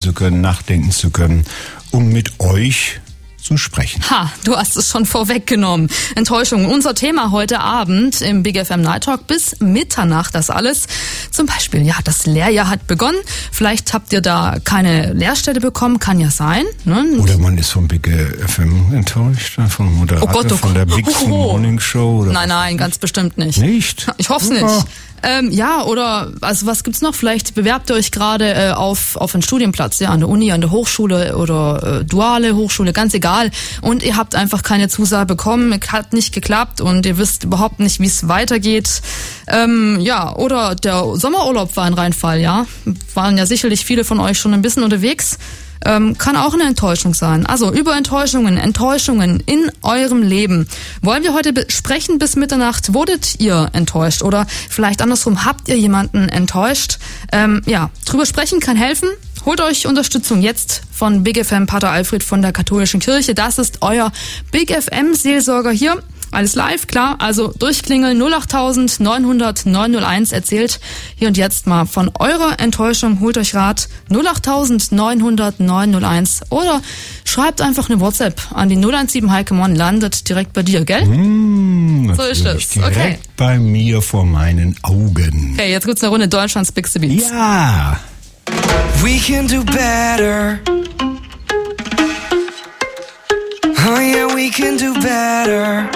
zu können, nachdenken zu können, um mit euch zu sprechen. Ha, du hast es schon vorweggenommen. Enttäuschung. Unser Thema heute Abend im Big FM Night Talk bis Mitternacht. Das alles. Zum Beispiel, ja, das Lehrjahr hat begonnen. Vielleicht habt ihr da keine Lehrstelle bekommen. Kann ja sein. Ne? Oder man ist vom Big FM enttäuscht. Vom Moderator, von der Big Morning Show. Oder nein, ganz bestimmt nicht. Nicht? Ich hoffe es nicht. Ja, oder, also was gibt's noch? Vielleicht bewerbt ihr euch gerade auf einen Studienplatz, ja, an der Uni, an der Hochschule oder duale Hochschule, ganz egal. Und ihr habt einfach keine Zusage bekommen, hat nicht geklappt und ihr wisst überhaupt nicht, wie es weitergeht. Ja, oder der Sommerurlaub war ein Reinfall, ja. Waren ja sicherlich viele von euch schon ein bisschen unterwegs. Kann auch eine Enttäuschung sein. Also über Enttäuschungen in eurem Leben. Wollen wir heute sprechen bis Mitternacht? Wurdet ihr enttäuscht? Oder vielleicht andersrum, habt ihr jemanden enttäuscht? Ja, drüber sprechen kann helfen. Holt euch Unterstützung jetzt von Big FM Pater Alfred von der Katholischen Kirche. Das ist euer Big FM Seelsorger hier. Alles live, klar, also durchklingeln 08000 900 901, erzählt hier und jetzt mal von eurer Enttäuschung, holt euch Rat 08000 900 901 oder schreibt einfach eine WhatsApp an die 017 Heikemon, landet direkt bei dir, gell? So ist es, okay. Direkt bei mir vor meinen Augen. Okay, jetzt gibt's eine Runde Deutschlands Big Beats. Ja! We can do better. Oh yeah, we can do better.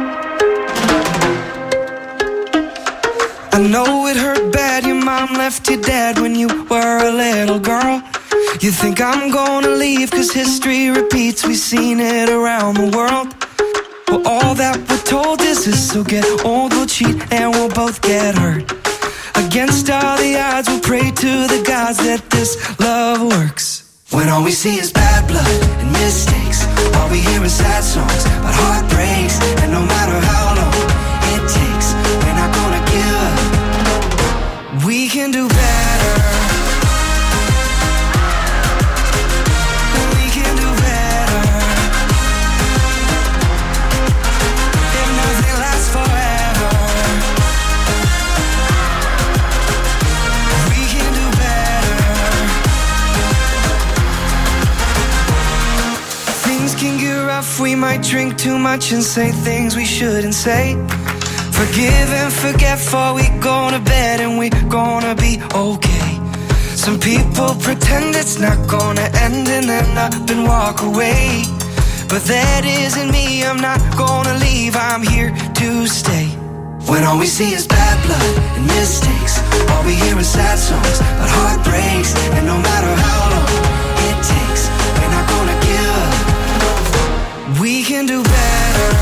I know it hurt bad, your mom left you dead when you were a little girl. You think I'm gonna leave cause history repeats, we've seen it around the world. Well, all that we're told is this, so get old, we'll cheat and we'll both get hurt. Against all the odds, we'll pray to the gods that this love works. When all we see is bad blood and mistakes, all we hear is sad songs about heartbreaks, and no matter how long it takes, we're not gonna give up. We can do better. We can do better. If nothing lasts forever, we can do better. Things can get rough, we might drink too much and say things we shouldn't say. Forgive and forget before we go to bed and we gonna be okay. Some people pretend it's not gonna end and then up and walk away. But that isn't me, I'm not gonna leave, I'm here to stay. When all we see is bad blood and mistakes, all we hear is sad songs about heartbreaks, and no matter how long it takes, we're not gonna give up. We can do better.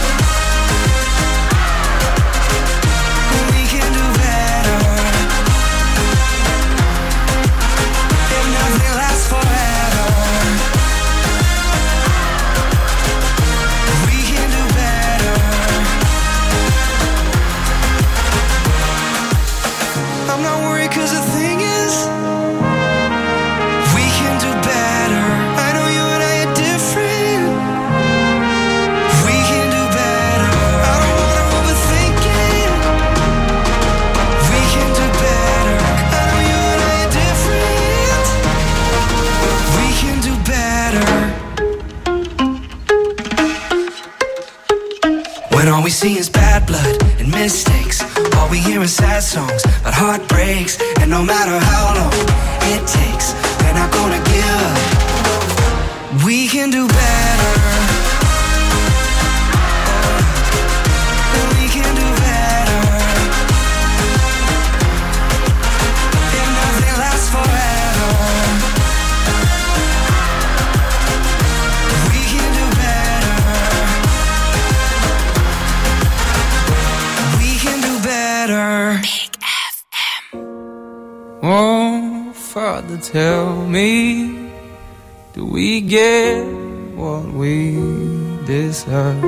When all we see is bad blood and mistakes, all we hear is sad songs about heartbreaks, and no matter how long it takes, we're not gonna give up. We can do better. We can do better. If nothing lasts forever, we can do better. We can do better. Big FM. Oh, Father, tell me, do we get what we deserve?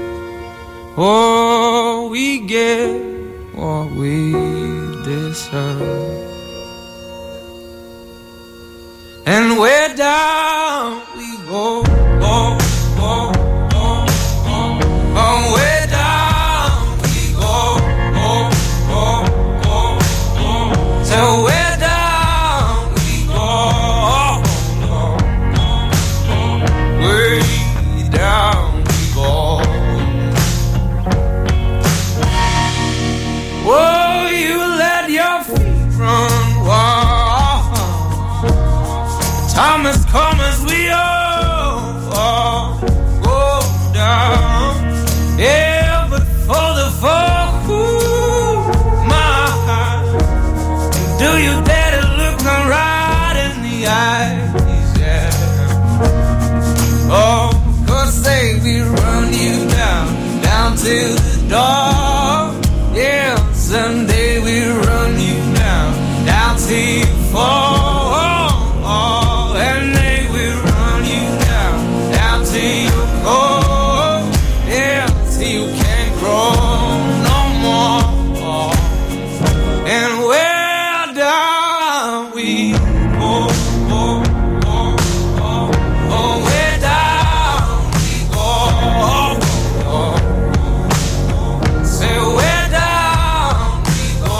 Oh, we get what we deserve. And where down we go, oh, oh, oh, oh, oh, where down we go, oh, oh, oh, oh, so where down we go, time must come as we all go down. Yeah, but for the fall, my heart, do you dare to look me right in the eyes? Yeah. Oh, 'cause they will run you down to the door. Yeah, someday we run you down till you fall. And they will run you down till you go. Yeah, till you can't grow no more. And where down we go. Where down we go. Say where down we go.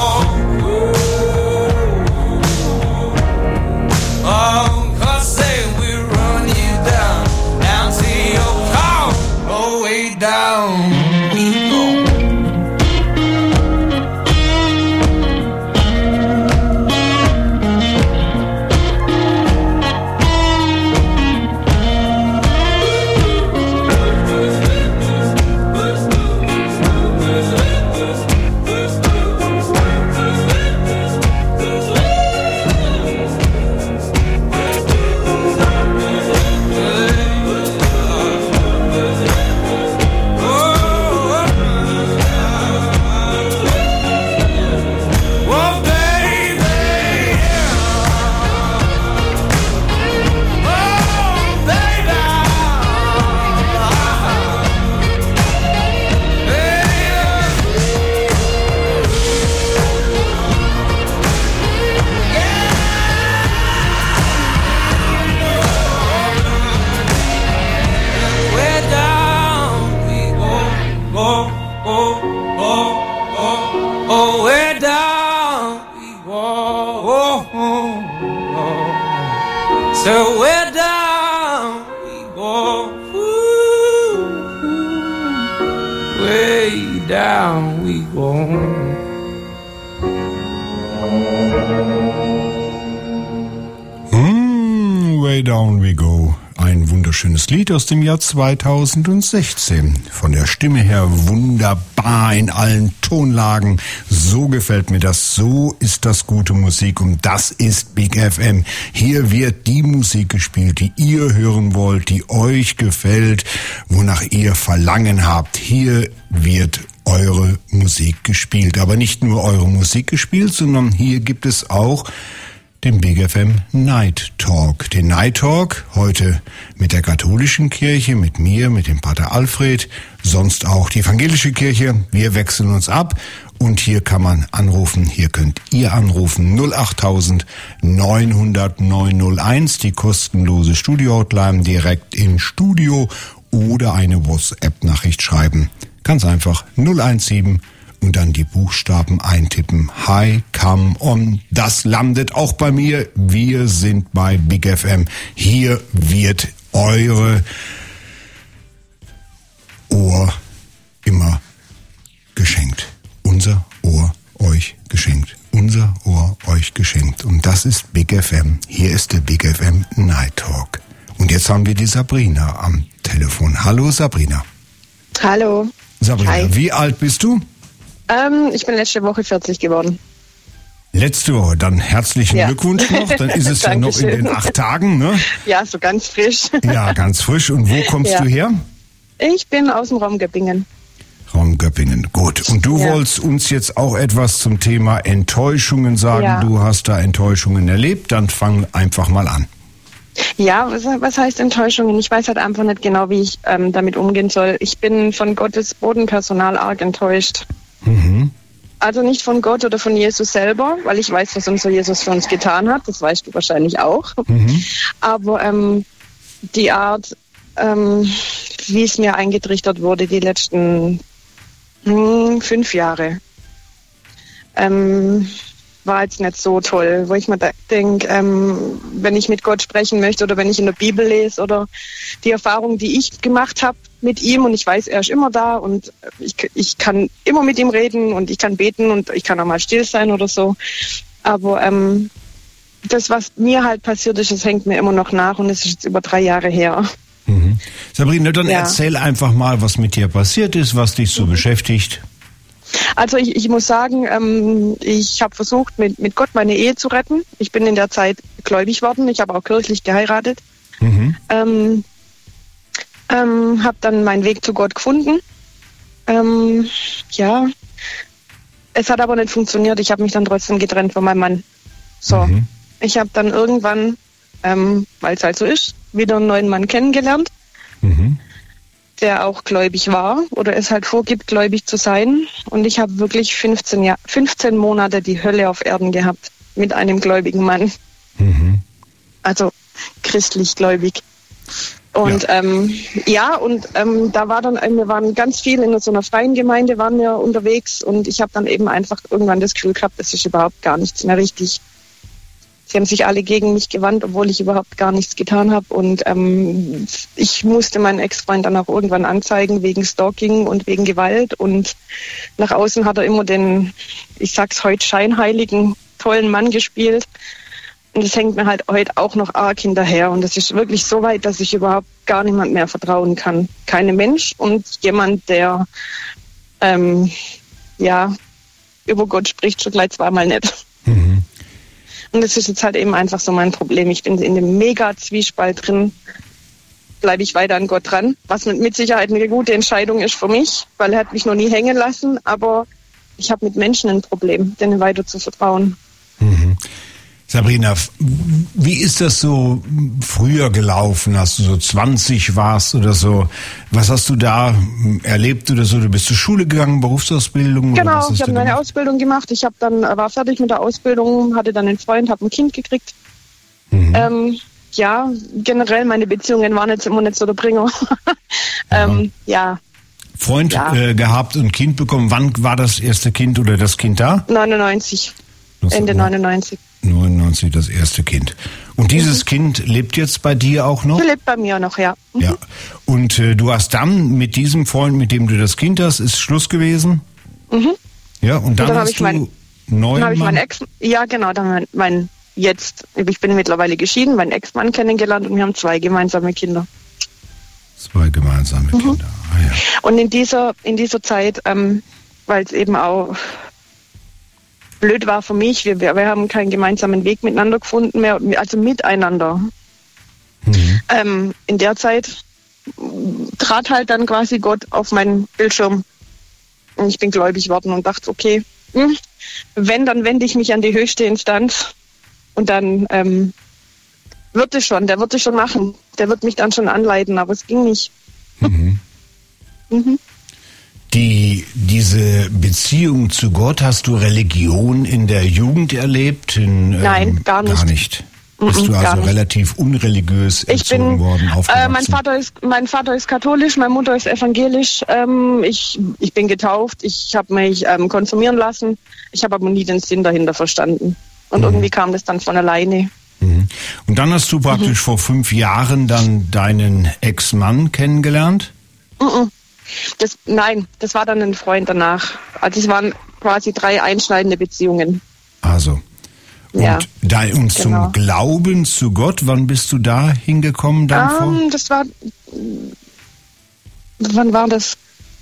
Oh, 'cause say we run you down till your call. Oh, way down we go. So we're down we go. Way down we go. Way Down We Go. Ein wunderschönes Lied aus dem Jahr 2016. Von der Stimme her wunderbar in allen Tonlagen. So gefällt mir das. So ist das gute Musik und das ist Big FM. Hier wird die Musik gespielt, die ihr hören wollt, die euch gefällt, wonach ihr Verlangen habt. Hier wird eure Musik gespielt. Aber nicht nur eure Musik gespielt, sondern hier gibt es auch den Big FM Night Talk. Den Night Talk heute mit der katholischen Kirche, mit mir, mit dem Pater Alfred, sonst auch die evangelische Kirche. Wir wechseln uns ab und hier kann man anrufen, hier könnt ihr anrufen 08000 900 901, die kostenlose Studio-Hotline direkt im Studio oder eine WhatsApp-Nachricht schreiben. Ganz einfach 017 und dann die Buchstaben eintippen. Hi, come on. Das landet auch bei mir. Wir sind bei Big FM. Hier wird eure Ohr immer geschenkt. Unser Ohr euch geschenkt. Unser Ohr euch geschenkt. Und das ist Big FM. Hier ist der Big FM Night Talk. Und jetzt haben wir die Sabrina am Telefon. Hallo Sabrina. Hallo. Sabrina, hi. Wie alt bist du? Ich bin letzte Woche 40 geworden. Letzte Woche, dann herzlichen Glückwunsch noch. Dann ist es ja noch in den 8 Tagen, ne? Ja, so ganz frisch. Ja, ganz frisch. Und wo kommst du her? Ich bin aus dem Raum Göppingen. Raum Göppingen, gut. Und du wolltest uns jetzt auch etwas zum Thema Enttäuschungen sagen. Ja. Du hast da Enttäuschungen erlebt. Dann fang einfach mal an. Ja, was heißt Enttäuschungen? Ich weiß halt einfach nicht genau, wie ich damit umgehen soll. Ich bin von Gottes Bodenpersonal arg enttäuscht. Mhm. Also nicht von Gott oder von Jesus selber, weil ich weiß, was unser Jesus für uns getan hat. Das weißt du wahrscheinlich auch. Mhm. Aber die Art, wie es mir eingetrichtert wurde, die letzten 5 Jahre, war jetzt nicht so toll, wo ich mir denke, wenn ich mit Gott sprechen möchte oder wenn ich in der Bibel lese oder die Erfahrung, die ich gemacht habe mit ihm und ich weiß, er ist immer da und ich kann immer mit ihm reden und ich kann beten und ich kann auch mal still sein oder so. Aber das, was mir halt passiert ist, das hängt mir immer noch nach und es ist jetzt über 3 Jahre her. Mhm. Sabrina, dann erzähl einfach mal, was mit dir passiert ist, was dich so beschäftigt. Also ich muss sagen, ich habe versucht, mit Gott meine Ehe zu retten. Ich bin in der Zeit gläubig worden. Ich habe auch kirchlich geheiratet. Mhm. Habe dann meinen Weg zu Gott gefunden. Ja, es hat aber nicht funktioniert. Ich habe mich dann trotzdem getrennt von meinem Mann. So, ich habe dann irgendwann, weil es halt so ist, wieder einen neuen Mann kennengelernt, der auch gläubig war oder es halt vorgibt, gläubig zu sein. Und ich habe wirklich 15 Monate die Hölle auf Erden gehabt mit einem gläubigen Mann. Also christlich gläubig. Und da war dann, wir waren ganz viel in so einer freien Gemeinde, waren wir unterwegs und ich habe dann eben einfach irgendwann das Gefühl gehabt, das ist überhaupt gar nichts mehr richtig. Sie haben sich alle gegen mich gewandt, obwohl ich überhaupt gar nichts getan habe. Und ich musste meinen Ex-Freund dann auch irgendwann anzeigen wegen Stalking und wegen Gewalt. Und nach außen hat er immer den, ich sag's heute, scheinheiligen, tollen Mann gespielt. Und das hängt mir halt heute auch noch arg hinterher. Und das ist wirklich so weit, dass ich überhaupt gar niemand mehr vertrauen kann. Kein Mensch und jemand, der über Gott spricht, schon gleich zweimal nicht. Und das ist jetzt halt eben einfach so mein Problem. Ich bin in dem Mega-Zwiespalt drin. Bleibe ich weiter an Gott dran, was mit Sicherheit eine gute Entscheidung ist für mich, weil er hat mich noch nie hängen lassen. Aber ich habe mit Menschen ein Problem, denen weiter zu vertrauen. Sabrina, wie ist das so früher gelaufen, als du so 20 warst oder so? Was hast du da erlebt oder so? Du bist zur Schule gegangen, Berufsausbildung? Genau, ich habe meine Ausbildung gemacht. Ich war fertig mit der Ausbildung, hatte dann einen Freund, habe ein Kind gekriegt. Generell meine Beziehungen waren jetzt immer nicht so der Bringer. Freund gehabt und Kind bekommen. Wann war das erste Kind oder das Kind da? 99. Ende 99. 99 das erste Kind. Und dieses Kind lebt jetzt bei dir auch noch? Der lebt bei mir noch, ja. Ja. Und du hast dann mit diesem Freund, mit dem du das Kind hast, ist Schluss gewesen? Ja, und dann hast du einen neuen Mann? Meinen Ex, ja genau, dann ich bin mittlerweile geschieden, meinen Ex-Mann kennengelernt und wir haben 2 gemeinsame Kinder. 2 gemeinsame Kinder, ja. Und in dieser Zeit, weil es eben auch blöd war für mich, wir haben keinen gemeinsamen Weg miteinander gefunden mehr, also miteinander. In der Zeit trat halt dann quasi Gott auf meinen Bildschirm und ich bin gläubig worden und dachte, okay, wenn, dann wende ich mich an die höchste Instanz und dann der wird es schon machen, der wird mich dann schon anleiten, aber es ging nicht. Diese Beziehung zu Gott, hast du Religion in der Jugend erlebt? Nein, gar nicht. Gar nicht. Bist du also relativ unreligiös erzogen worden, aufgewachsen? Mein Vater ist katholisch, meine Mutter ist evangelisch. Ich bin getauft, ich habe mich konfirmieren lassen. Ich habe aber nie den Sinn dahinter verstanden. Und irgendwie kam das dann von alleine. Und dann hast du praktisch vor 5 Jahren dann deinen Ex-Mann kennengelernt? Das war dann ein Freund danach. Also es waren quasi 3 einschneidende Beziehungen. Also. Und zum Glauben zu Gott, wann bist du da hingekommen? Wann war das?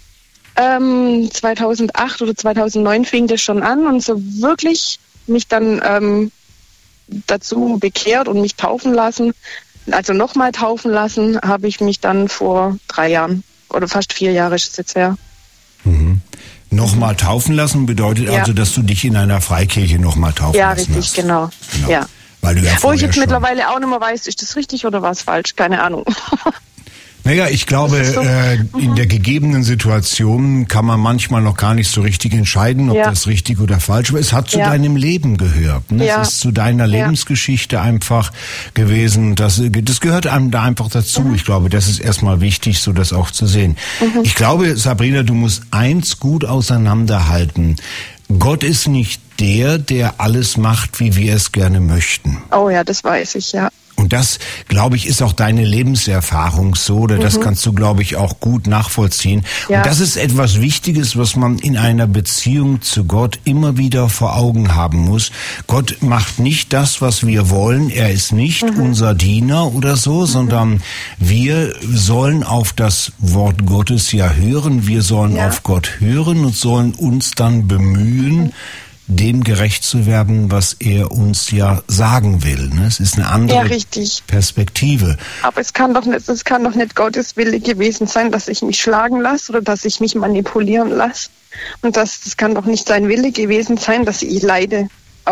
2008 oder 2009 fing das schon an und so wirklich mich dann dazu bekehrt und mich taufen lassen. Also nochmal taufen lassen habe ich mich dann vor 3 Jahren. Oder fast 4 Jahre ist es jetzt her. Nochmal taufen lassen bedeutet also, dass du dich in einer Freikirche nochmal taufen lassen hast. Ja, richtig, genau. Ja. Weil du wo ich jetzt mittlerweile auch nicht mehr weiß, ist das richtig oder war es falsch? Keine Ahnung. Naja, ich glaube, in der gegebenen Situation kann man manchmal noch gar nicht so richtig entscheiden, ob das richtig oder falsch war. Es hat zu deinem Leben gehört. Ne? Es ist zu deiner Lebensgeschichte einfach gewesen. Das gehört einem da einfach dazu. Ich glaube, das ist erstmal wichtig, so das auch zu sehen. Ich glaube, Sabrina, du musst eins gut auseinanderhalten. Gott ist nicht der alles macht, wie wir es gerne möchten. Oh ja, das weiß ich, ja. Und das, glaube ich, ist auch deine Lebenserfahrung so, oder das kannst du, glaube ich, auch gut nachvollziehen. Ja. Und das ist etwas Wichtiges, was man in einer Beziehung zu Gott immer wieder vor Augen haben muss. Gott macht nicht das, was wir wollen. Er ist nicht unser Diener oder so, sondern wir sollen auf das Wort Gottes ja hören. Wir sollen auf Gott hören und sollen uns dann bemühen, dem gerecht zu werden, was er uns ja sagen will. Es ist eine andere Perspektive. Aber es kann doch nicht Gottes Wille gewesen sein, dass ich mich schlagen lasse oder dass ich mich manipulieren lasse. Und das kann doch nicht sein Wille gewesen sein, dass ich leide.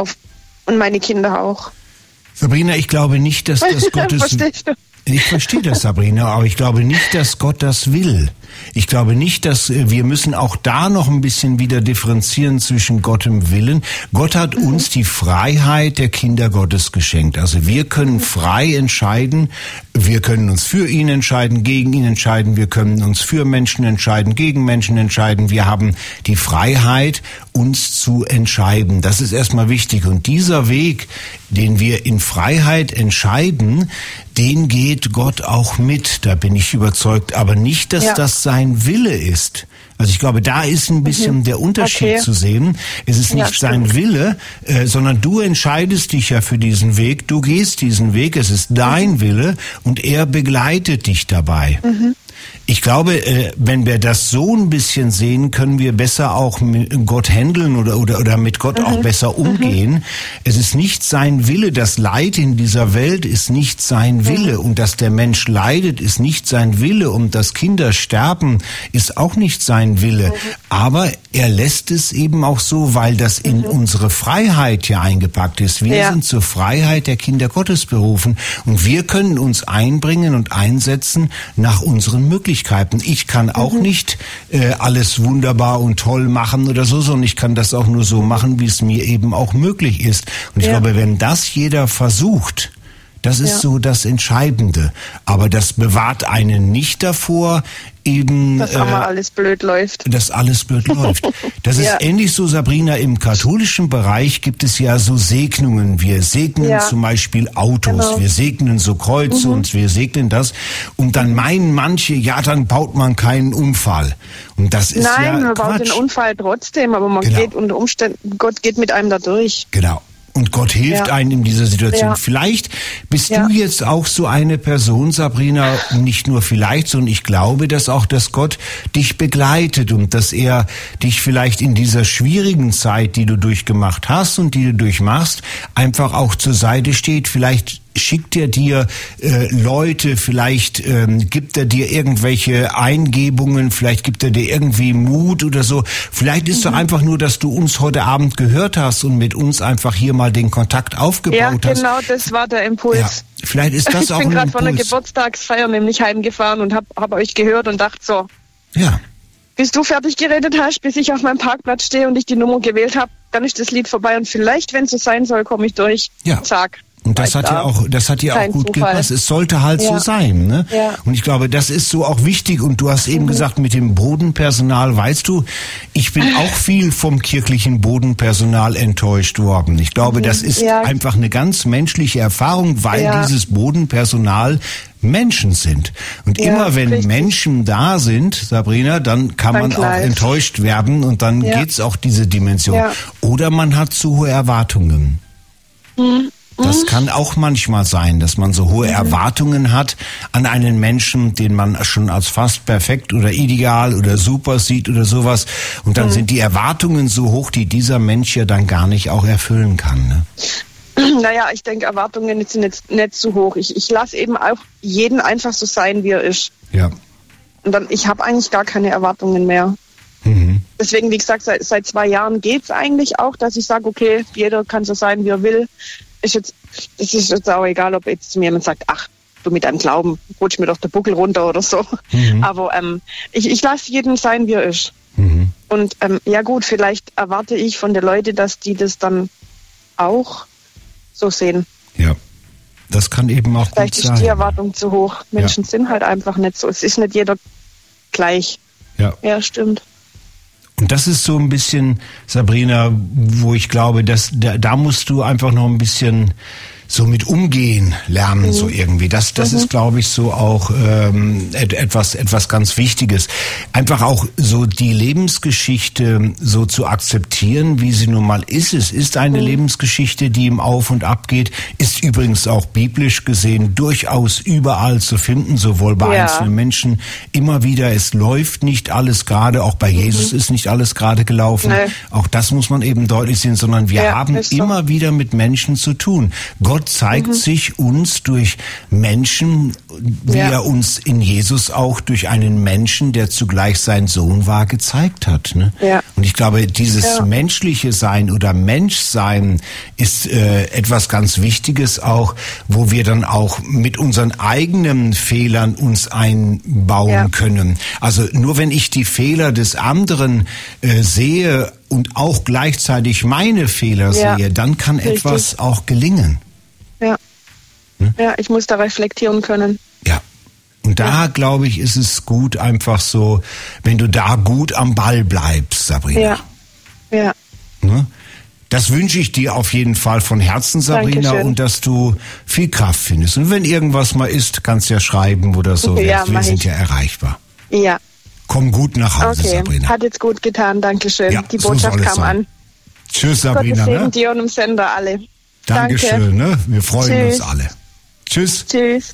Und meine Kinder auch. Sabrina, ich glaube nicht, dass das Gottes... Verstehst du? Ich verstehe das, Sabrina, aber ich glaube nicht, dass Gott das will. Ich glaube nicht, dass wir müssen auch da noch ein bisschen wieder differenzieren zwischen Gott im Willen. Gott hat uns die Freiheit der Kinder Gottes geschenkt. Also wir können frei entscheiden. Wir können uns für ihn entscheiden, gegen ihn entscheiden. Wir können uns für Menschen entscheiden, gegen Menschen entscheiden. Wir haben die Freiheit, uns zu entscheiden. Das ist erstmal wichtig. Und dieser Weg, den wir in Freiheit entscheiden, den geht Gott auch mit. Da bin ich überzeugt. Aber nicht, dass das sein Wille ist. Also ich glaube, da ist ein bisschen der Unterschied zu sehen. Es ist nicht sein Wille, sondern du entscheidest dich ja für diesen Weg. Du gehst diesen Weg. Es ist dein Wille und er begleitet dich dabei. Ich glaube, wenn wir das so ein bisschen sehen, können wir besser auch mit Gott handeln oder mit Gott auch besser umgehen. Es ist nicht sein Wille, das Leid in dieser Welt ist nicht sein Wille und dass der Mensch leidet, ist nicht sein Wille und dass Kinder sterben, ist auch nicht sein Wille. Aber er lässt es eben auch so, weil das in unsere Freiheit ja eingepackt ist. Wir sind zur Freiheit der Kinder Gottes berufen und wir können uns einbringen und einsetzen nach unseren Möglichkeiten. Ich kann auch nicht alles wunderbar und toll machen oder so, sondern ich kann das auch nur so machen, wie es mir eben auch möglich ist. Und ich glaube, wenn das jeder versucht, das ist so das Entscheidende. Aber das bewahrt einen nicht davor, eben... Dass alles blöd läuft. Dass alles blöd läuft. Das ist ähnlich so, Sabrina, im katholischen Bereich gibt es ja so Segnungen. Wir segnen zum Beispiel Autos, wir segnen so Kreuze und wir segnen das. Und dann meinen manche, dann baut man keinen Unfall. Und das ist Nein, man baut den Unfall trotzdem, aber man geht unter Umständen, Gott geht mit einem da durch. Genau. Und Gott hilft einem in dieser Situation. Ja. Vielleicht bist du jetzt auch so eine Person, Sabrina, nicht nur vielleicht, sondern ich glaube, dass Gott dich begleitet und dass er dich vielleicht in dieser schwierigen Zeit, die du durchgemacht hast und die du durchmachst, einfach auch zur Seite steht. Vielleicht schickt er dir Leute, vielleicht gibt er dir irgendwelche Eingebungen, vielleicht gibt er dir irgendwie Mut oder so. Vielleicht ist es einfach nur, dass du uns heute Abend gehört hast und mit uns einfach hier mal den Kontakt aufgebaut hast. Ja, genau, das war der Impuls. Ja, vielleicht ist das auch ein Impuls. Ich bin gerade von der Geburtstagsfeier nämlich heimgefahren und hab euch gehört und dachte so, bis du fertig geredet hast, bis ich auf meinem Parkplatz stehe und ich die Nummer gewählt habe, dann ist das Lied vorbei und vielleicht, wenn es so sein soll, komme ich durch. Ja. Zack. Und das hat ja auch gut gepasst. Es sollte halt so sein, ne? Ja. Und ich glaube, das ist so auch wichtig. Und du hast eben gesagt, mit dem Bodenpersonal, weißt du, ich bin auch viel vom kirchlichen Bodenpersonal enttäuscht worden. Ich glaube, das ist einfach eine ganz menschliche Erfahrung, weil dieses Bodenpersonal Menschen sind. Und immer wenn Menschen da sind, Sabrina, dann kann man auch enttäuscht werden und dann geht's auch diese Dimension. Ja. Oder man hat zu hohe Erwartungen. Das kann auch manchmal sein, dass man so hohe Erwartungen hat an einen Menschen, den man schon als fast perfekt oder ideal oder super sieht oder sowas. Und dann sind die Erwartungen so hoch, die dieser Mensch ja dann gar nicht auch erfüllen kann. Ne? Naja, ich denke, Erwartungen sind jetzt nicht zu hoch. Ich lasse eben auch jeden einfach so sein, wie er ist. Ja. Und dann, ich habe eigentlich gar keine Erwartungen mehr. Deswegen, wie gesagt, seit 2 Jahren geht's eigentlich auch, dass ich sage, okay, jeder kann so sein, wie er will. Es ist jetzt auch egal, ob jetzt zu mir jemand sagt, ach, du mit deinem Glauben, rutsch mir doch der Buckel runter oder so. Aber ich lasse jeden sein, wie er ist. Und ja gut, vielleicht erwarte ich von den Leuten, dass die das dann auch so sehen. Ja, das kann eben auch vielleicht gut sein. Vielleicht ist die Erwartung zu hoch. Menschen sind halt einfach nicht so. Es ist nicht jeder gleich. Ja, stimmt. Und das ist so ein bisschen, Sabrina, wo ich glaube, dass da musst du einfach noch ein bisschen so mit umgehen lernen, so irgendwie. Das ist, glaube ich, so auch etwas ganz Wichtiges. Einfach auch so die Lebensgeschichte so zu akzeptieren, wie sie nun mal ist. Es ist eine Lebensgeschichte, die im Auf und Ab geht, ist übrigens auch biblisch gesehen durchaus überall zu finden, sowohl bei einzelnen Menschen immer wieder. Es läuft nicht alles gerade, auch bei Jesus ist nicht alles gerade gelaufen. Nee. Auch das muss man eben deutlich sehen, sondern wir haben immer wieder mit Menschen zu tun. Gott zeigt sich uns durch Menschen, wie er uns in Jesus auch durch einen Menschen, der zugleich sein Sohn war, gezeigt hat. Ne? Ja. Und ich glaube, dieses menschliche Sein oder Menschsein ist etwas ganz Wichtiges auch, wo wir dann auch mit unseren eigenen Fehlern uns einbauen können. Also nur wenn ich die Fehler des anderen sehe und auch gleichzeitig meine Fehler sehe, dann kann etwas auch gelingen. Ja. Ja, ich muss da reflektieren können. Ja. Und da, glaube ich, ist es gut einfach so, wenn du da gut am Ball bleibst, Sabrina. Ja. Ja. Ne? Das wünsche ich dir auf jeden Fall von Herzen, Sabrina, Dankeschön. Und dass du viel Kraft findest. Und wenn irgendwas mal ist, kannst du ja schreiben oder so. Wir sind ja erreichbar. Ja. Komm gut nach Hause, Sabrina. Hat jetzt gut getan, Dankeschön. Ja, die Botschaft kam an. Tschüss, Sabrina. Gottes Segen dir und im Sender alle. Dankeschön, ne? Wir freuen uns alle. Tschüss. Tschüss.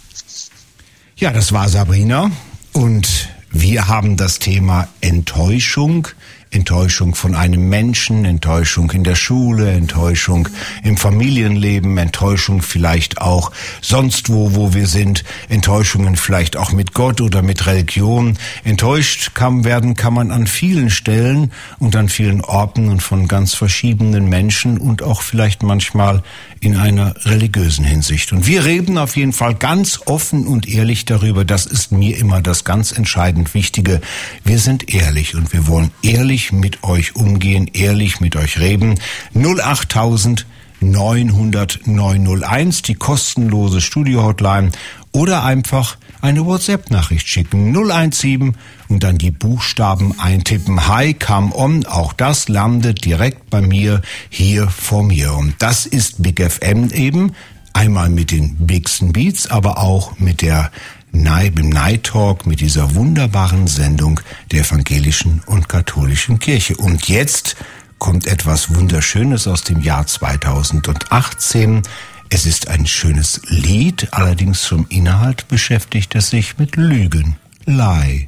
Ja, das war Sabrina und wir haben das Thema Enttäuschung. Enttäuschung von einem Menschen, Enttäuschung in der Schule, Enttäuschung im Familienleben, Enttäuschung vielleicht auch sonst wo wir sind, Enttäuschungen vielleicht auch mit Gott oder mit Religion. Enttäuscht kann man an vielen Stellen und an vielen Orten und von ganz verschiedenen Menschen und auch vielleicht manchmal in einer religiösen Hinsicht. Und wir reden auf jeden Fall ganz offen und ehrlich darüber. Das ist mir immer das ganz entscheidend Wichtige. Wir sind ehrlich und wir wollen ehrlich mit euch umgehen, ehrlich mit euch reden. 08000 900 901, die kostenlose Studio-Hotline, oder einfach eine WhatsApp-Nachricht schicken. 017 und dann die Buchstaben eintippen. Hi, come on. Auch das landet direkt bei mir hier vor mir. Und das ist Big FM eben. Einmal mit den Bigsten Beats, aber auch mit dem Night Talk, mit dieser wunderbaren Sendung der evangelischen und katholischen Kirche. Und jetzt kommt etwas Wunderschönes aus dem Jahr 2018. Es ist ein schönes Lied, allerdings zum Inhalt beschäftigt es sich mit Lügen. Lie.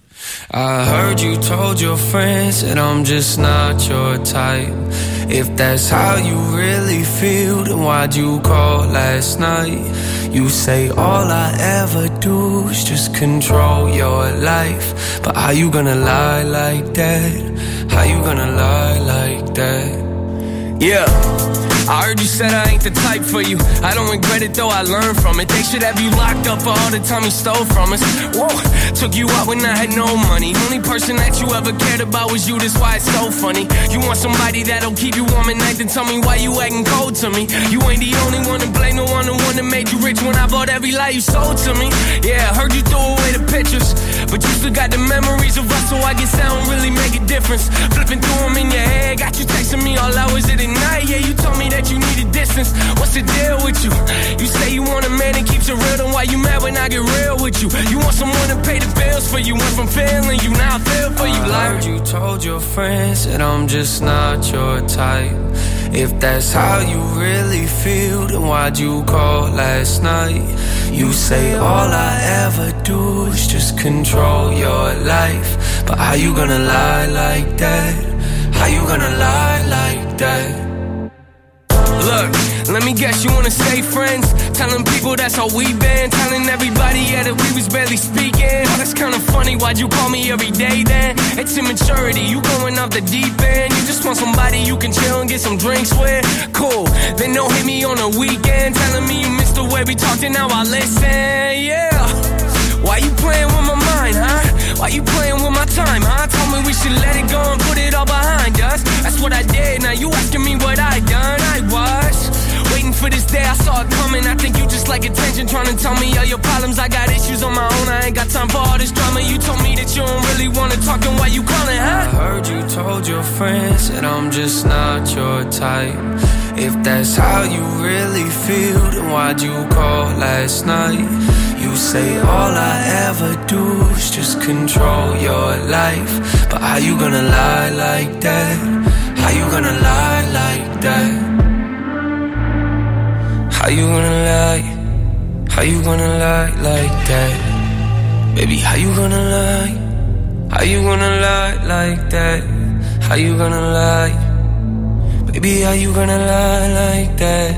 I heard you told your friends that I'm just not your type. If that's how you really feel, then why'd you call last night? You say all I ever do is just control your life. But how you gonna lie like that? How you gonna lie like that? Yeah, I heard you said I ain't the type for you. I don't regret it though, I learned from it. They should have you locked up for all the time you stole from us. Whoa, took you out when I had no money. Only person that you ever cared about was you, that's why it's so funny. You want somebody that'll keep you warm at night, then tell me why you acting cold to me. You ain't the only one to blame, the one that made you rich when I bought every lie you sold to me. Yeah, I heard you throw away the pictures, but you still got the memories of us, so I guess that don't really make a difference. Flipping through them in your head, got you texting me all hours of the night. Yeah, you told me that you needed distance. What's the deal with you? You say you want a man that keeps it real, then why you mad when I get real with you? You want someone to pay the bills for you. Went from feeling you, now I feel for you. I heard you told your friends that I'm just not your type. If that's how you really feel, then why'd you call last night? You say all I ever do is just control your life. But how you gonna lie like that? How you gonna lie like that? Look, let me guess, you wanna stay friends? Telling people that's how we been. Telling everybody, yeah, that we was barely speaking. Oh, that's kinda funny, why'd you call me every day then? It's immaturity, you going off the deep end. You just want somebody you can chill and get some drinks with. Cool, then don't hit me on the weekend. Telling me you missed the way we talked and now I listen, yeah. Why you playing with my mind, huh? Why you playing with my time, huh? Told me we should let it go and put it all behind us. That's what I did, now you asking me what I done. I was waiting for this day, I saw it coming. I think you just like attention, trying to tell me all your problems. I got issues on my own, I ain't got time for all this drama. You told me that you don't really wanna talk talking while you calling, huh? I heard you told your friends that I'm just not your type. If that's how you really feel, then why'd you call last night? You say all I ever do is just control your life. But how you gonna lie like that? How you gonna lie like that? How you gonna lie? How you gonna lie like that? Baby, how you gonna lie? How you gonna lie like that? How you gonna lie? Baby, how you gonna lie like that?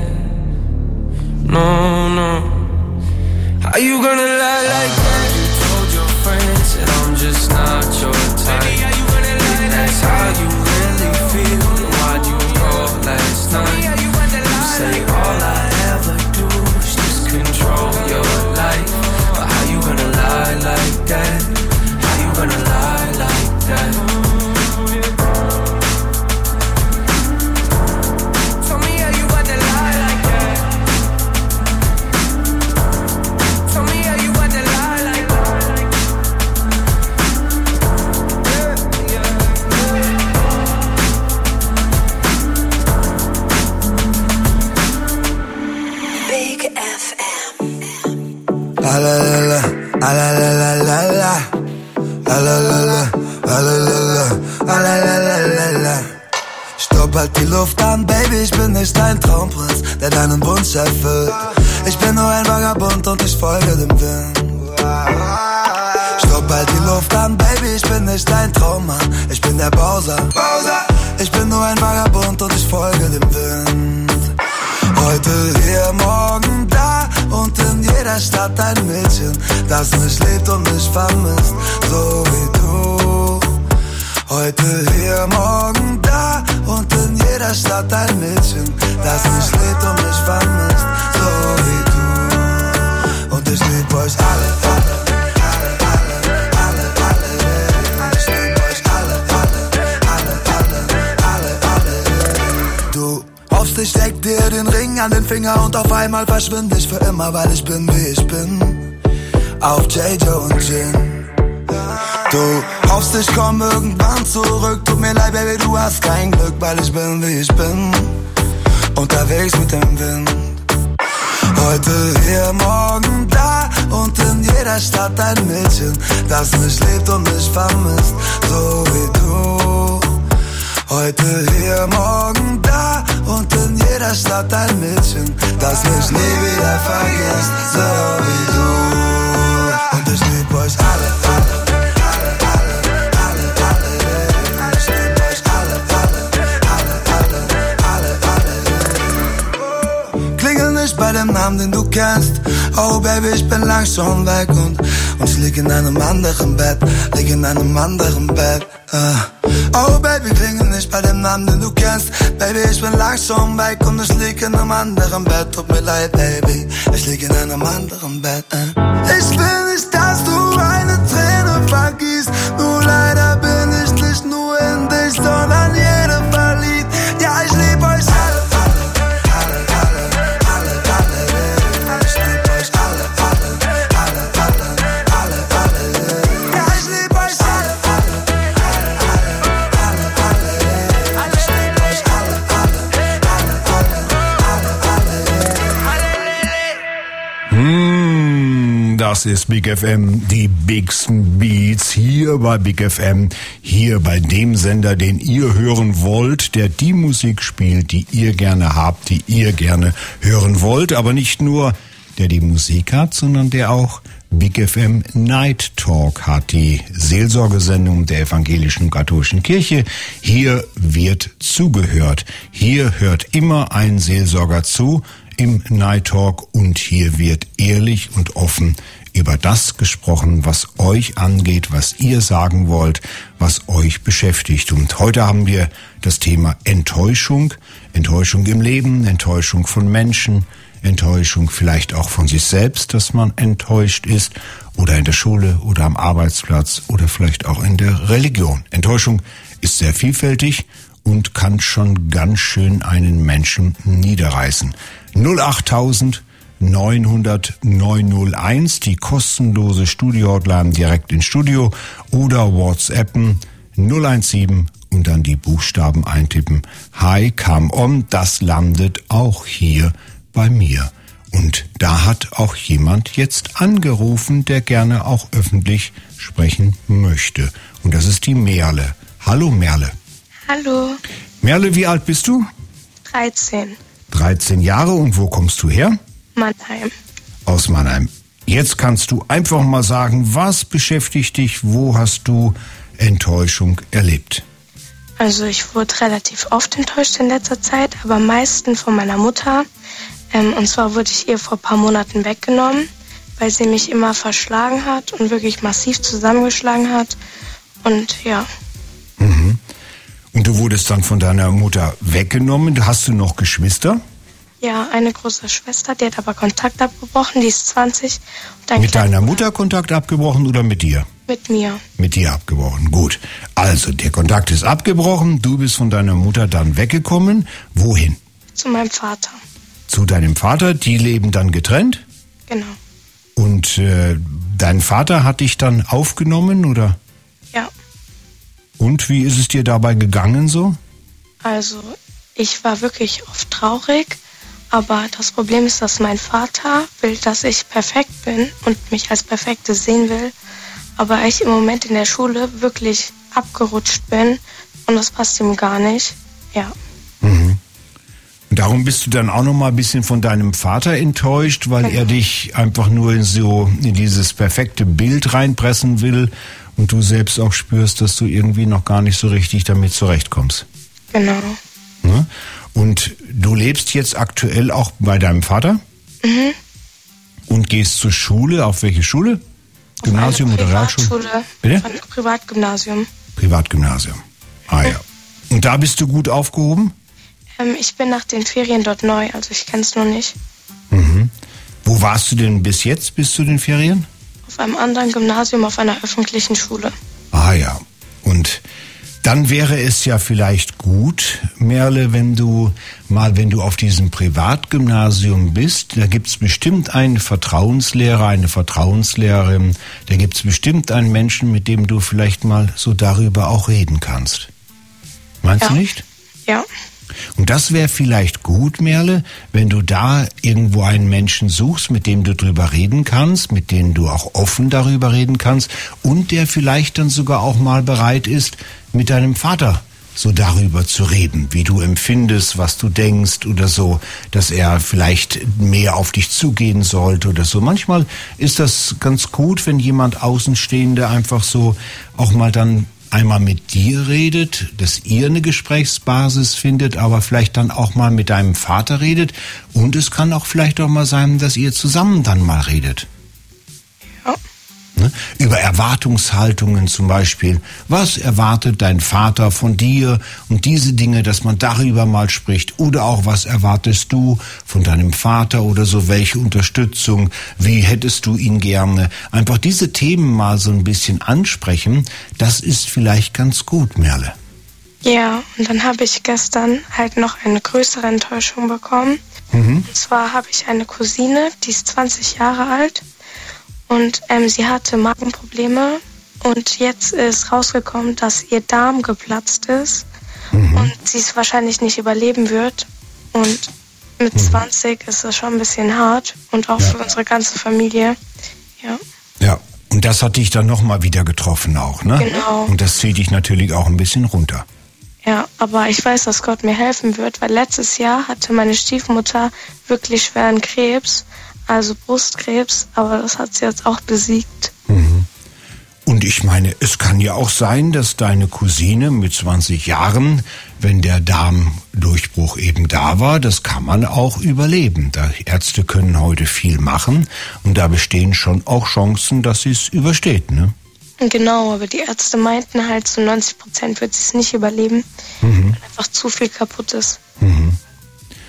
No, no. How you gonna lie like that? You told your friends that I'm just not your type. Baby, how you gonna lie? If that's how you really feel, then why'd you call last night? You say all I ever do is just control your life. But how you gonna lie like that? How you gonna lie like that? La la la la, la la la la la la, la la la la, la la la la, la la la la la. Stopp halt die Luft an, Baby, ich bin nicht dein Traumprinz, der deinen Wunsch erfüllt. Ich bin nur ein Vagabund und ich folge dem Wind. Stopp halt die Luft an, Baby, ich bin nicht dein Traummann, ich bin der Bowser. Ich bin nur ein Vagabund und ich folge dem Wind. Heute hier, morgen da und in jeder Stadt ein Mädchen, das mich liebt und mich vermisst, so wie du. Heute hier, morgen da und in jeder Stadt ein Mädchen, das mich liebt und mich vermisst, so wie du. Und ich lieb euch alle, alle. Ich steck dir den Ring an den Finger und auf einmal verschwinde ich für immer, weil ich bin, wie ich bin. Auf JJ und Gin. Du hoffst, ich komm irgendwann zurück. Tut mir leid, Baby, du hast kein Glück, weil ich bin, wie ich bin. Unterwegs mit dem Wind. Heute hier, morgen da und in jeder Stadt ein Mädchen, das mich liebt und mich vermisst, so wie du. Heute hier, morgen da und in jeder Stadt ein Mädchen, das mich nie wieder vergisst, so wie du. Und ich lieb euch alle, alle, alle, alle, alle, alle. Ich lieb euch alle, alle, alle, alle, alle. Klingel nicht bei dem Namen, den du kennst. Oh Baby, ich bin lang schon weg und ich lieg in einem anderen Bett, lieg in einem anderen Bett. Oh Baby, klingel nicht bei dem Namen, den du kennst. Baby, ich bin lang schon weg und ich lieg in einem anderen Bett. Tut mir leid, Baby, ich lieg in einem anderen Bett. Ich will nicht, dass du eine Träne vergießt. Nur leider bin ich nicht nur in dich, sondern jede verliebt. Ja, ich lieb euch alle. Das ist Big FM, die bigsten Beats hier bei Big FM, hier bei dem Sender, den ihr hören wollt, der die Musik spielt, die ihr gerne habt, die ihr gerne hören wollt, aber nicht nur der die Musik hat, sondern der auch Big FM Night Talk hat, die Seelsorgesendung der evangelischen katholischen Kirche. Hier wird zugehört. Hier hört immer ein Seelsorger zu im Night Talk und hier wird ehrlich und offen über das gesprochen, was euch angeht, was ihr sagen wollt, was euch beschäftigt. Und heute haben wir das Thema Enttäuschung. Enttäuschung im Leben, Enttäuschung von Menschen, Enttäuschung vielleicht auch von sich selbst, dass man enttäuscht ist, oder in der Schule oder am Arbeitsplatz oder vielleicht auch in der Religion. Enttäuschung ist sehr vielfältig und kann schon ganz schön einen Menschen niederreißen. 08000 900 901, die kostenlose Studio-Hotline direkt ins Studio oder WhatsAppen 017 und dann die Buchstaben eintippen. Hi, come on, das landet auch hier bei mir. Und da hat auch jemand jetzt angerufen, der gerne auch öffentlich sprechen möchte. Und das ist die Merle. Hallo Merle. Hallo. Merle, wie alt bist du? 13. 13 Jahre und wo kommst du her? Mannheim. Aus Mannheim. Jetzt kannst du einfach mal sagen, was beschäftigt dich, wo hast du Enttäuschung erlebt? Also ich wurde relativ oft enttäuscht in letzter Zeit, aber am meisten von meiner Mutter. Und zwar wurde ich ihr vor ein paar Monaten weggenommen, weil sie mich immer verschlagen hat und wirklich massiv zusammengeschlagen hat. Und ja. Mhm. Und du wurdest dann von deiner Mutter weggenommen. Hast du noch Geschwister? Ja, eine große Schwester, die hat aber Kontakt abgebrochen, die ist 20. Und mit deiner Mutter Kontakt abgebrochen oder mit dir? Mit mir. Mit dir abgebrochen, gut. Also, der Kontakt ist abgebrochen, du bist von deiner Mutter dann weggekommen. Wohin? Zu meinem Vater. Zu deinem Vater, die leben dann getrennt? Genau. Und dein Vater hat dich dann aufgenommen, oder? Ja. Und wie ist es dir dabei gegangen so? Also, ich war wirklich oft traurig, aber das Problem ist, dass mein Vater will, dass ich perfekt bin und mich als Perfekte sehen will, aber ich im Moment in der Schule wirklich abgerutscht bin und das passt ihm gar nicht. Ja. Mhm. Und darum bist du dann auch noch mal ein bisschen von deinem Vater enttäuscht, weil er dich einfach nur in dieses perfekte Bild reinpressen will und du selbst auch spürst, dass du irgendwie noch gar nicht so richtig damit zurechtkommst. Genau. Ne? Und du lebst jetzt aktuell auch bei deinem Vater? Mhm. Und gehst zur Schule. Auf welche Schule? Gymnasium oder Realschule? Bitte? Privatgymnasium. Privatgymnasium. Ah ja. Und da bist du gut aufgehoben? Ich bin nach den Ferien dort neu, also ich kenne es noch nicht. Mhm. Wo warst du denn bis jetzt, bis zu den Ferien? Auf einem anderen Gymnasium, auf einer öffentlichen Schule. Ah ja. Und dann wäre es ja vielleicht gut, Merle, wenn du auf diesem Privatgymnasium bist, da gibt's bestimmt einen Vertrauenslehrer, eine Vertrauenslehrerin, da gibt's bestimmt einen Menschen, mit dem du vielleicht mal so darüber auch reden kannst. Meinst du nicht? Ja. Und das wäre vielleicht gut, Merle, wenn du da irgendwo einen Menschen suchst, mit dem du drüber reden kannst, mit dem du auch offen darüber reden kannst und der vielleicht dann sogar auch mal bereit ist, mit deinem Vater so darüber zu reden, wie du empfindest, was du denkst oder so, dass er vielleicht mehr auf dich zugehen sollte oder so. Manchmal ist das ganz gut, wenn jemand Außenstehende einfach so auch mal dann einmal mit dir redet, dass ihr eine Gesprächsbasis findet, aber vielleicht dann auch mal mit deinem Vater redet. Und es kann auch vielleicht auch mal sein, dass ihr zusammen dann mal redet. Ja. Ne? Über Erwartungshaltungen zum Beispiel. Was erwartet dein Vater von dir? Und diese Dinge, dass man darüber mal spricht. Oder auch, was erwartest du von deinem Vater oder so? Welche Unterstützung? Wie hättest du ihn gerne? Einfach diese Themen mal so ein bisschen ansprechen. Das ist vielleicht ganz gut, Merle. Ja, und dann habe ich gestern halt noch eine größere Enttäuschung bekommen. Und zwar habe ich eine Cousine, die ist 20 Jahre alt. Und sie hatte Magenprobleme und jetzt ist rausgekommen, dass ihr Darm geplatzt ist und sie es wahrscheinlich nicht überleben wird. Und mit 20 ist das schon ein bisschen hart und auch für unsere ganze Familie. Ja. Ja, und das hat dich dann nochmal wieder getroffen auch, ne? Genau. Und das zieht dich natürlich auch ein bisschen runter. Ja, aber ich weiß, dass Gott mir helfen wird, weil letztes Jahr hatte meine Stiefmutter wirklich schweren Krebs. Also Brustkrebs, aber das hat sie jetzt auch besiegt. Mhm. Und ich meine, es kann ja auch sein, dass deine Cousine mit 20 Jahren, wenn der Darmdurchbruch eben da war, das kann man auch überleben. Die Ärzte können heute viel machen und da bestehen schon auch Chancen, dass sie es übersteht, ne? Genau, aber die Ärzte meinten halt, zu 90% wird sie es nicht überleben, weil einfach zu viel kaputt ist. Mhm.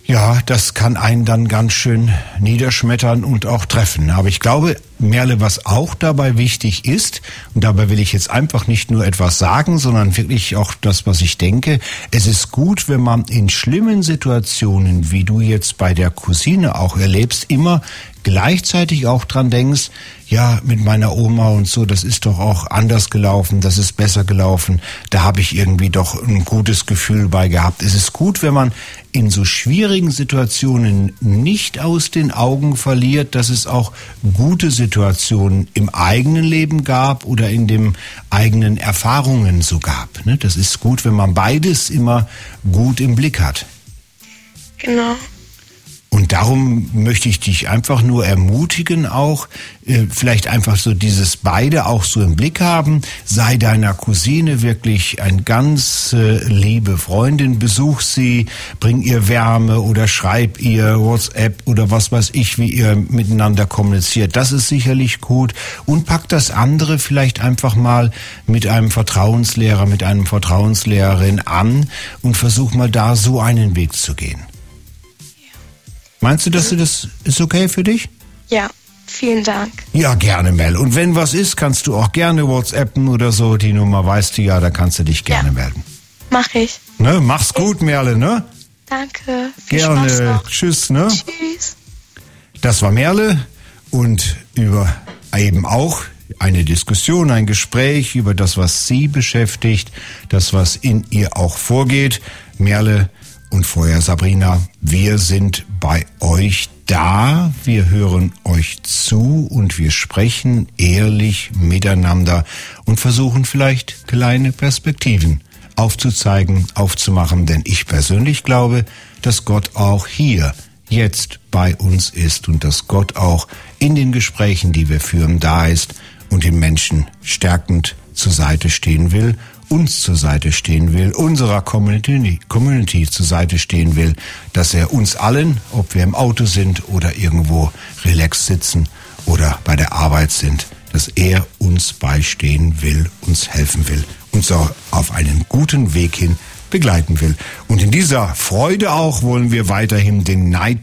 Ja, das kann einen dann ganz schön niederschmettern und auch treffen. Aber ich glaube, Merle, was auch dabei wichtig ist, und dabei will ich jetzt einfach nicht nur etwas sagen, sondern wirklich auch das, was ich denke, es ist gut, wenn man in schlimmen Situationen, wie du jetzt bei der Cousine auch erlebst, immer gleichzeitig auch dran denkst, ja, mit meiner Oma und so, das ist doch auch anders gelaufen, das ist besser gelaufen, da habe ich irgendwie doch ein gutes Gefühl bei gehabt. Es ist gut, wenn man in so schwierigen Situationen nicht aus den Augen verliert, dass es auch gute Situationen im eigenen Leben gab oder in den eigenen Erfahrungen so gab. Das ist gut, wenn man beides immer gut im Blick hat. Genau. Und darum möchte ich dich einfach nur ermutigen, auch vielleicht einfach so dieses beide auch so im Blick haben. Sei deiner Cousine wirklich eine ganz liebe Freundin, besuch sie, bring ihr Wärme oder schreib ihr WhatsApp oder was weiß ich, wie ihr miteinander kommuniziert. Das ist sicherlich gut. Und pack das andere vielleicht einfach mal mit einem Vertrauenslehrer, mit einem Vertrauenslehrerin an und versuch mal da so einen Weg zu gehen. Meinst du, das ist okay für dich? Ja, vielen Dank. Ja, gerne, Mel. Und wenn was ist, kannst du auch gerne WhatsAppen oder so. Die Nummer weißt du ja, da kannst du dich gerne melden. Mach ich. Ne? Mach's gut, Merle, ne? Danke. Viel Spaß Gerne. noch. Tschüss, ne? Tschüss. Das war Merle und über eben auch eine Diskussion, ein Gespräch über das, was sie beschäftigt, das, was in ihr auch vorgeht. Merle und vorher Sabrina, wir sind bei euch da, wir hören euch zu und wir sprechen ehrlich miteinander und versuchen vielleicht kleine Perspektiven aufzuzeigen, aufzumachen, denn ich persönlich glaube, dass Gott auch hier jetzt bei uns ist und dass Gott auch in den Gesprächen, die wir führen, da ist und den Menschen stärkend zur Seite stehen will, uns zur Seite stehen will, unserer Community zur Seite stehen will, dass er uns allen, ob wir im Auto sind oder irgendwo relaxed sitzen oder bei der Arbeit sind, dass er uns beistehen will, uns helfen will, uns auch auf einen guten Weg hin begleiten will. Und in dieser Freude auch wollen wir weiterhin den Night